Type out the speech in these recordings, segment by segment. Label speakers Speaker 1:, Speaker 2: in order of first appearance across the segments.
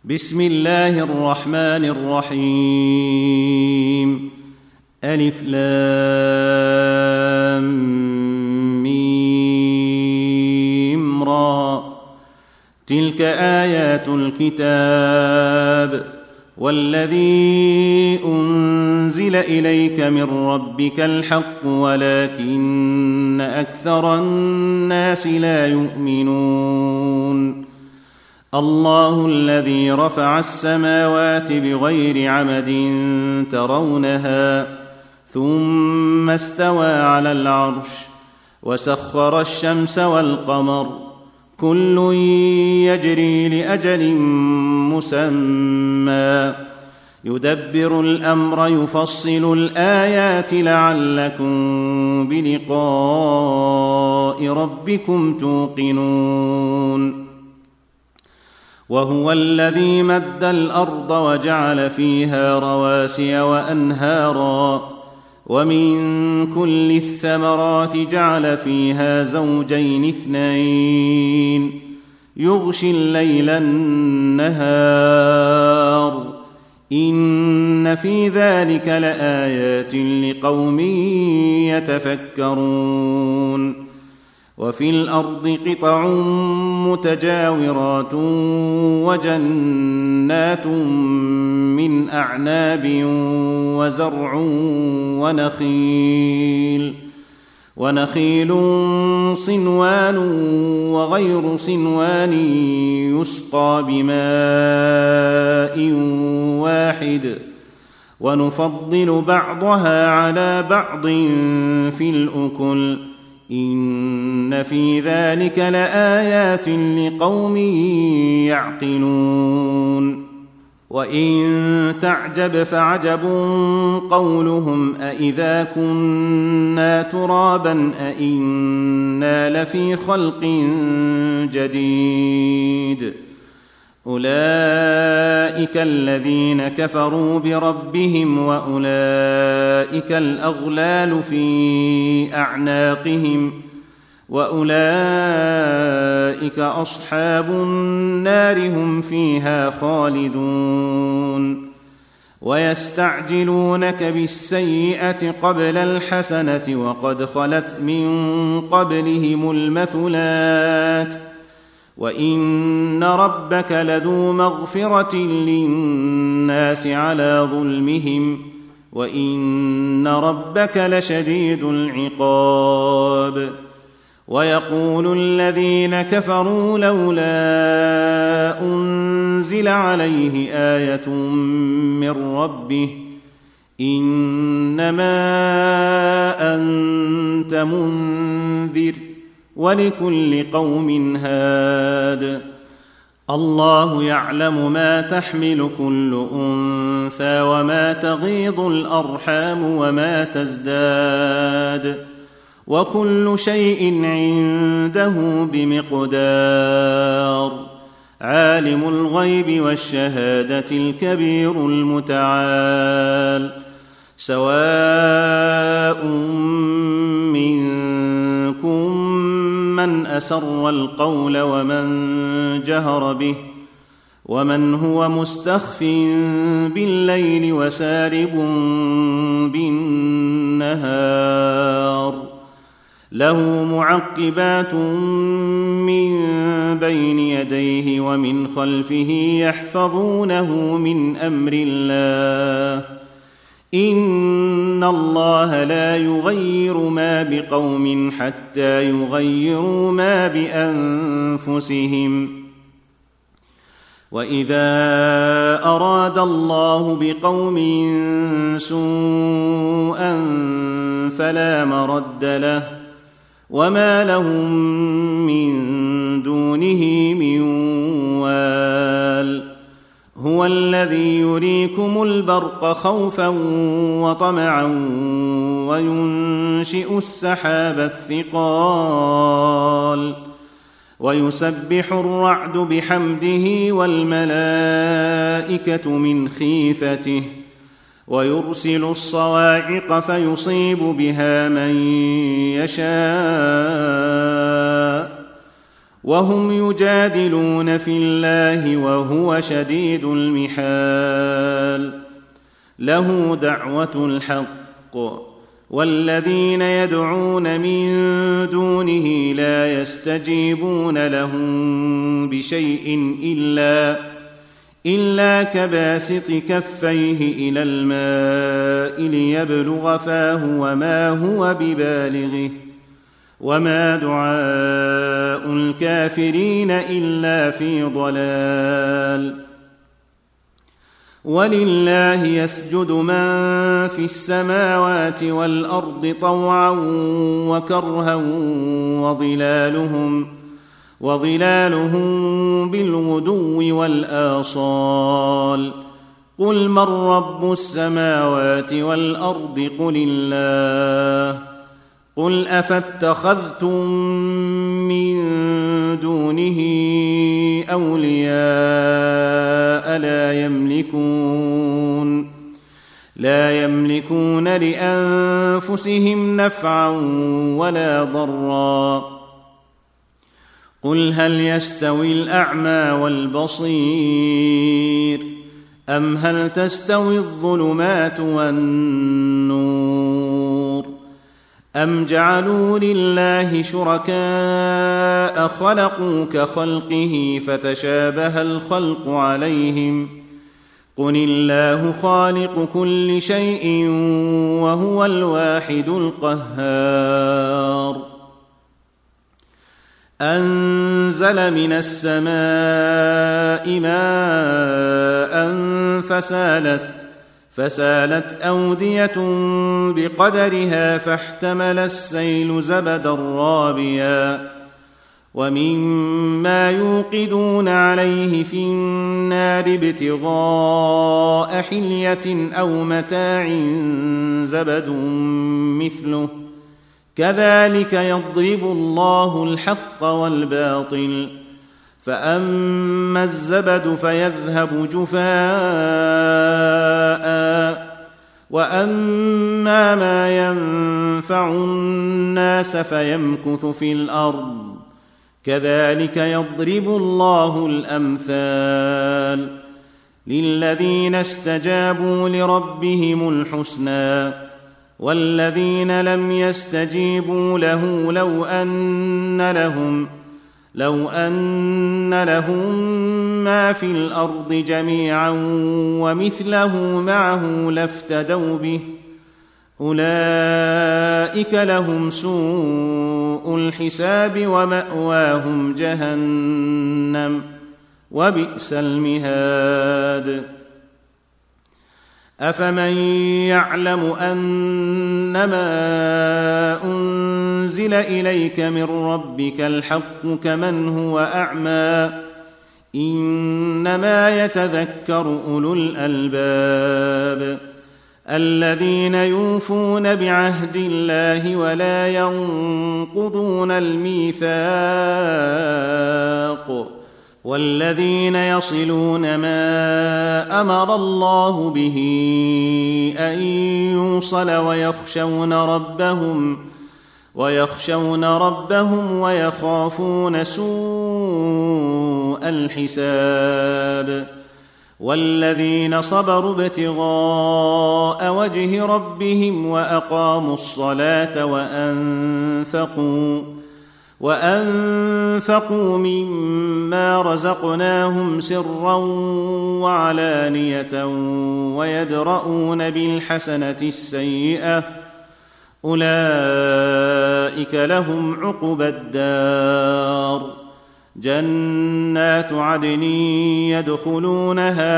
Speaker 1: بسم الله الرحمن الرحيم. ألف لام ميم را. تلك آيات الكتاب والذي أنزل إليك من ربك الحق ولكن أكثر الناس لا يؤمنون. الله الذي رفع السماوات بغير عمد ترونها ثم استوى على العرش وسخر الشمس والقمر كل يجري لأجل مسمى يدبر الأمر يفصل الآيات لعلكم بلقاء ربكم توقنون. وهو الذي مد الأرض وجعل فيها رواسي وأنهارا ومن كل الثمرات جعل فيها زوجين اثنين يغشي الليل النهار إن في ذلك لآيات لقوم يتفكرون. وفي الأرض قطع متجاورات وجنات من أعناب وزرع ونخيل صنوان وغير صنوان يسقى بماء واحد ونفضل بعضها على بعض في الأكل إن في ذلك لآيات لقوم يعقلون. وإن تعجب فعجب قولهم أإذا كنا ترابا أإنا لفي خلق جديد أولئك الذين كفروا بربهم وأولئك الأغلال في أعناقهم وأولئك أصحاب النار هم فيها خالدون. ويستعجلونك بالسيئة قبل الحسنة وقد خلت من قبلهم المثلات وإن ربك لذو مغفرة للناس على ظلمهم وإن ربك لشديد العقاب. ويقول الذين كفروا لولا أنزل عليه آية من ربه إنما أنت منذر ولكل قوم هاد. الله يعلم ما تحمل كل أنثى وما تغيض الأرحام وما تزداد وكل شيء عنده بمقدار. عالم الغيب والشهادة الكبير المتعال. سواء منكم من أسر القول ومن جهر به ومن هو مستخف بالليل وسارب بالنهار له معقبات من بين يديه ومن خلفه يحفظونه من أمر الله إن الله لا يغير ما بقوم حتى يغيروا ما بأنفسهم. وإذا أراد الله بقوم سوءا فلا مرد له وما لهم من دونه من وال. هو الذي يريكم البرق خوفا وطمعا وينشئ السحاب الثقال ويسبح الرعد بحمده والملائكة من خيفته ويرسل الصواعق فيصيب بها من يشاء وهم يجادلون في الله وهو شديد المحال. له دعوة الحق، والذين يدعون من دونه لا يستجيبون لهم بشيء إلا كباسط كفيه إلى الماء ليبلغ فاه وما هو ببالغه، وما دعاء الكافرين إلا في ضلال. ولله يسجد من في السماوات والأرض طوعا وكرها وظلالهم بالغدو والآصال. قل من رب السماوات والأرض قل الله. قل أفاتخذتم من دونه أولياء لا يملكون لأنفسهم نفعا ولا ضرا. قل هل يستوي الأعمى والبصير أم هل تستوي الظلمات والنور أم جعلوا لله شركاء خلقوا كخلقه فتشابه الخلق عليهم. قل الله خالق كل شيء وهو الواحد القهار. أنزل من السماء ماء فسالت أودية بقدرها فاحتمل السيل زبدا رابيا. ومما يوقدون عليه في النار ابتغاء حلية أو متاع زبد مثله كذلك يضرب الله الحق والباطل. فأما الزبد فيذهب جفاء، وأما ما ينفع الناس فيمكث في الأرض. كذلك يضرب الله الأمثال. للذين استجابوا لربهم الحسنى، والذين لم يستجيبوا له لو أن لهم ما في الأرض جميعا ومثله معه لافتدوا به، أولئك لهم سوء الحساب ومأواهم جهنم وبئس المهاد. أفمن يعلم أنما أنزل إليك من ربك الحق كمن هو أعمى؟ إنما يتذكر أولو الألباب الذين يوفون بعهد الله ولا ينقضون الميثاق، والذين يصلون ما أمر الله به أن يوصل ويخشون ربهم ويخافون سوء الحساب. والذين صبروا ابتغاء وجه ربهم وأقاموا الصلاة وأنفقوا مما رزقناهم سرا وعلانية ويدرؤون بالحسنة السيئة أولئك لهم عقبى الدار. جنات عدن يدخلونها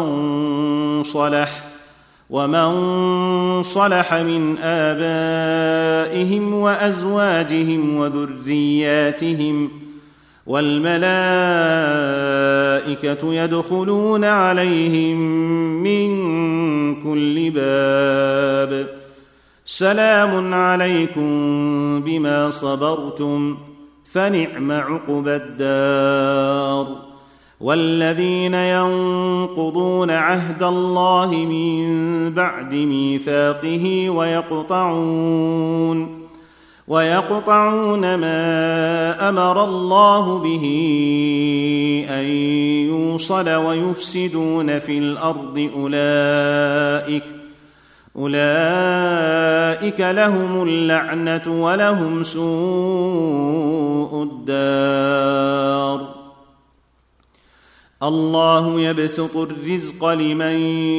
Speaker 1: ومن صلح من آبائهم وأزواجهم وذرياتهم، والملائكة يدخلون عليهم من كل باب. سلام عليكم بما صبرتم فنعم عقبى الدار. والذين ينقضون عهد الله من بعد ميثاقه ويقطعون ما أمر الله به أن يوصل ويفسدون في الأرض أولئك لهم اللعنة ولهم سوء الدار. الله يبسط الرزق لمن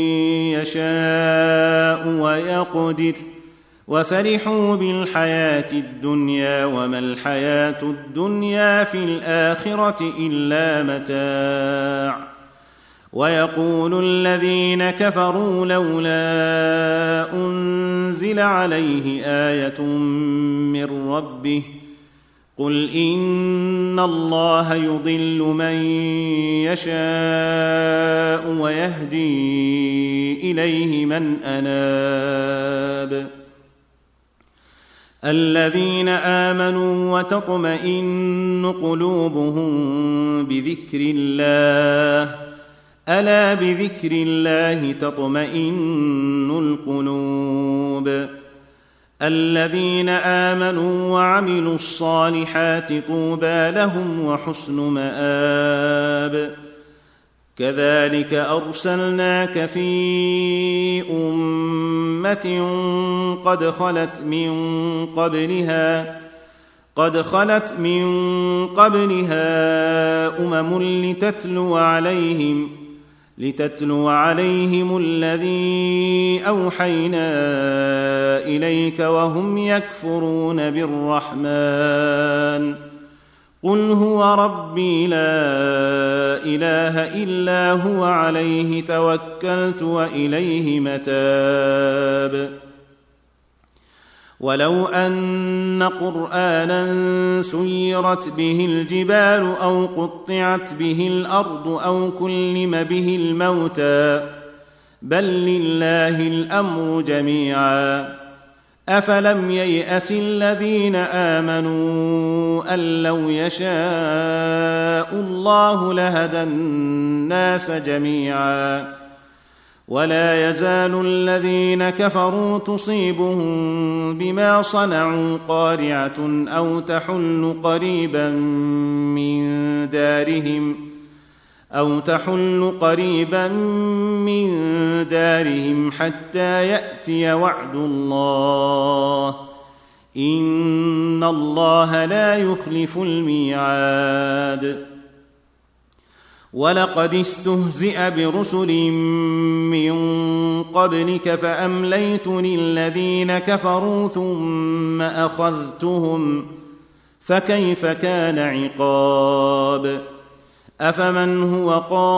Speaker 1: يشاء ويقدر وفرحوا بالحياة الدنيا وما الحياة الدنيا في الآخرة إلا متاع. ويقول الذين كفروا لولا أنزل عليه آية من ربه قل إن الله يضل من يشاء ويهدي إليه من أناب. الذين آمنوا وتطمئن قلوبهم بذكر الله ألا بذكر الله تطمئن القلوب. الذين آمنوا وعملوا الصالحات طوبى لهم وحسن مآب. كذلك أرسلناك في أمة قد خلت من قبلها أمم لتتلو عليهم الذي أوحينا إليك وهم يكفرون بالرحمن قل هو ربي لا إله إلا هو عليه توكلت وإليه متاب. ولو أن قرآنا سيرت به الجبال أو قطعت به الأرض أو كلم به الموتى بل لله الأمر جميعا أفلم ييأس الذين آمنوا أن لو يشاء الله لهدى الناس جميعا ولا يزال الذين كفروا تصيبهم بما صنعوا قارعة أو تحل قريبا من دارهم حتى يأتي وعد الله إن الله لا يخلف الميعاد. ولقد استهزئ برسل من قبلك فأمليت للذين كفروا ثم أخذتهم فكيف كان عقاب. أفمن هو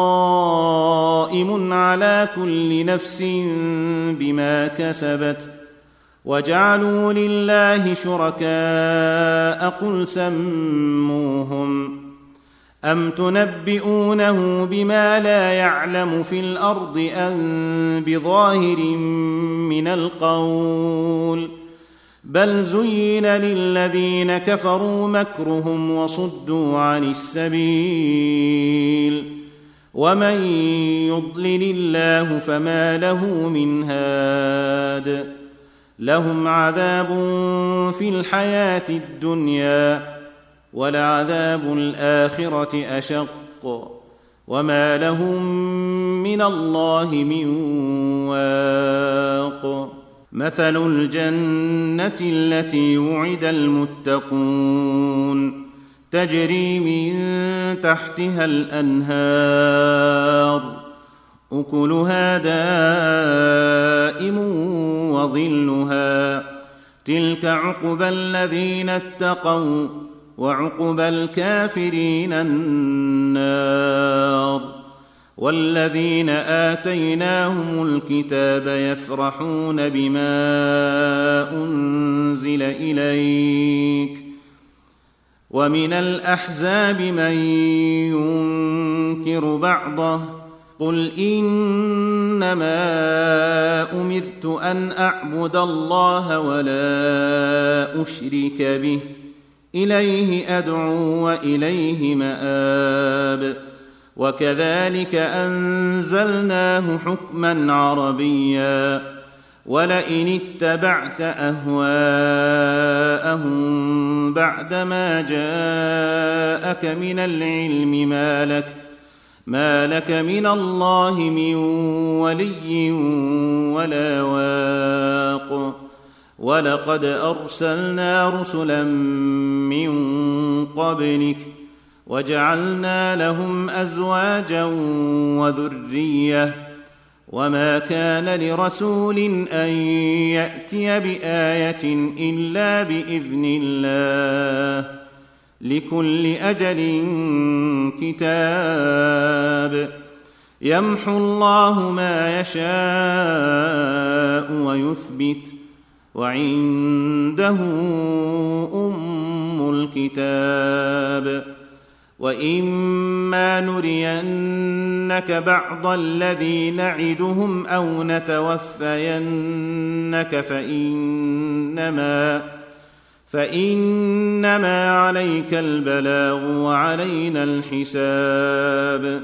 Speaker 1: قائم على كل نفس بما كسبت وجعلوا لله شركاء قل سموهم أم تنبئونه بما لا يعلم في الأرض أم بظاهر من القول بل زين للذين كفروا مكرهم وصدوا عن السبيل ومن يضلل الله فما له من هاد. لهم عذاب في الحياة الدنيا ولعذاب الآخرة أشق وما لهم من الله من واق. مثل الجنة التي وعد المتقون تجري من تحتها الأنهار أكلها دائم وظلها تلك عقبى الذين اتقوا وعقبى الكافرين النار. والذين آتيناهم الكتاب يفرحون بما أنزل إليك ومن الأحزاب من ينكر بعضه قل إنما أمرت أن أعبد الله ولا أشرك به إليه أدعو وإليه مآب. وكذلك أنزلناه حكما عربيا ولئن اتبعت أهواءهم بعدما جاءك من العلم ما لك من الله من ولي ولا واق. ولقد أرسلنا رسلا من قبلك وجعلنا لهم أزواجا وذرية، وما كان لرسول أن يأتي بآية إلا بإذن الله، لكل أجل كتاب. يمحو الله ما يشاء ويثبت، وعنده أم الكتاب. وإما نرينك بعض الذي نعدهم أو نتوفينك فإنما عليك البلاغ وعلينا الحساب.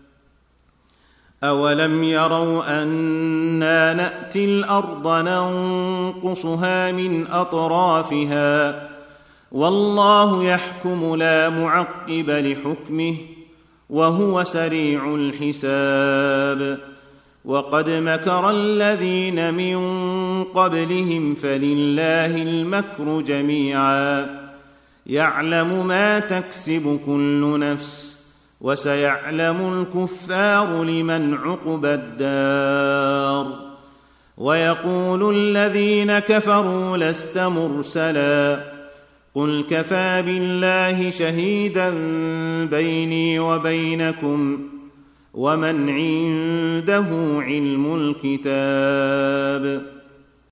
Speaker 1: أولم يروا أنا نأتي الأرض ننقصها من أطرافها، والله يحكم لا معقب لحكمه، وهو سريع الحساب. وقد مكر الذين من قبلهم فلله المكر جميعا، يعلم ما تكسب كل نفس، وسيعلم الكفار لمن عقبى الدار. ويقول الذين كفروا لست مرسلا، قل كفى بالله شهيدا بيني وبينكم، ومن عنده علم الكتاب.